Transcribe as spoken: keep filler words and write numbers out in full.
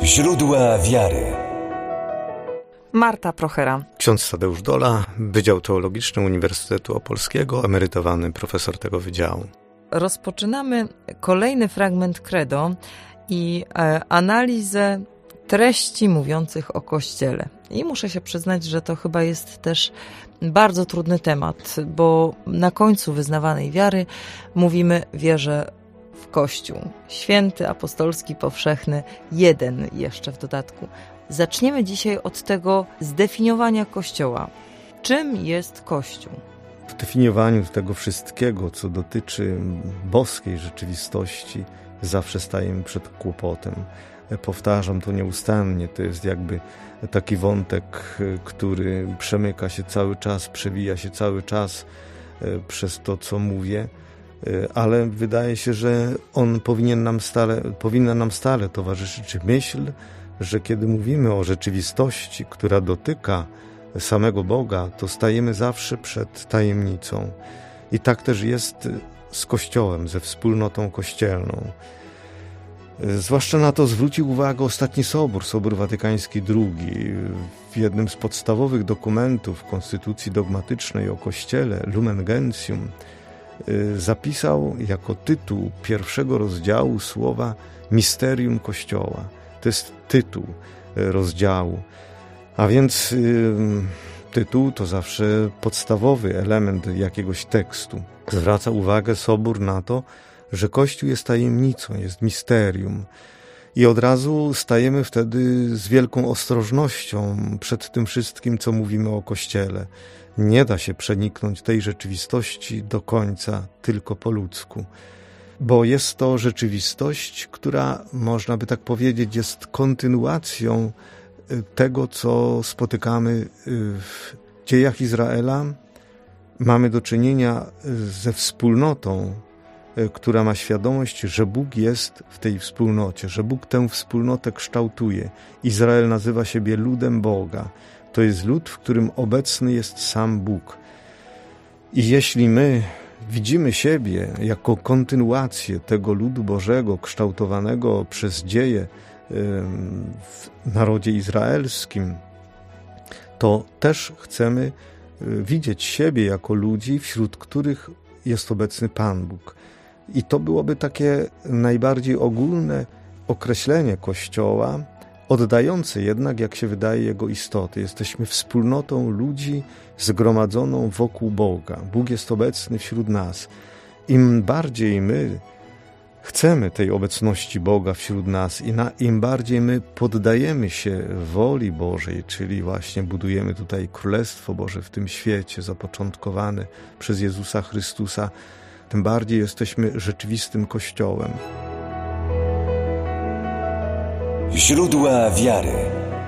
Źródła wiary. Marta Prochera. Ksiądz Tadeusz Dola, Wydział Teologiczny Uniwersytetu Opolskiego, emerytowany profesor tego wydziału. Rozpoczynamy kolejny fragment Credo i e, analizę treści mówiących o Kościele. I muszę się przyznać, że to chyba jest też bardzo trudny temat, bo na końcu wyznawanej wiary mówimy wierzę w Kościół. Święty, apostolski, powszechny, jeden jeszcze w dodatku. Zaczniemy dzisiaj od tego zdefiniowania Kościoła. Czym jest Kościół? W definiowaniu tego wszystkiego, co dotyczy boskiej rzeczywistości, zawsze stajemy przed kłopotem. Powtarzam to nieustannie, to jest jakby taki wątek, który przemyka się cały czas, przewija się cały czas przez to, co mówię, ale wydaje się, że on powinien nam stale, powinna nam stale towarzyszyć myśl, że kiedy mówimy o rzeczywistości, która dotyka samego Boga, to stajemy zawsze przed tajemnicą. I tak też jest z Kościołem, ze wspólnotą kościelną. Zwłaszcza na to zwrócił uwagę ostatni Sobór, Sobór Watykański drugi. W jednym z podstawowych dokumentów Konstytucji Dogmatycznej o Kościele, Lumen Gentium, zapisał jako tytuł pierwszego rozdziału słowa Misterium Kościoła. To jest tytuł rozdziału. A więc y, tytuł to zawsze podstawowy element jakiegoś tekstu. Zwraca uwagę Sobór na to, że Kościół jest tajemnicą, jest misterium. I od razu stajemy wtedy z wielką ostrożnością przed tym wszystkim, co mówimy o Kościele. Nie da się przeniknąć tej rzeczywistości do końca tylko po ludzku. Bo jest to rzeczywistość, która, można by tak powiedzieć, jest kontynuacją tego, co spotykamy w dziejach Izraela. Mamy do czynienia ze wspólnotą, która ma świadomość, że Bóg jest w tej wspólnocie, że Bóg tę wspólnotę kształtuje. Izrael nazywa siebie ludem Boga. To jest lud, w którym obecny jest sam Bóg. I jeśli my widzimy siebie jako kontynuację tego ludu Bożego, kształtowanego przez dzieje w narodzie izraelskim, to też chcemy widzieć siebie jako ludzi, wśród których jest obecny Pan Bóg. I to byłoby takie najbardziej ogólne określenie Kościoła, oddające jednak, jak się wydaje, jego istotę. Jesteśmy wspólnotą ludzi zgromadzoną wokół Boga. Bóg jest obecny wśród nas. Im bardziej my chcemy tej obecności Boga wśród nas i na, im bardziej my poddajemy się woli Bożej, czyli właśnie budujemy tutaj Królestwo Boże w tym świecie zapoczątkowane przez Jezusa Chrystusa, tym bardziej jesteśmy rzeczywistym Kościołem. Źródła wiary.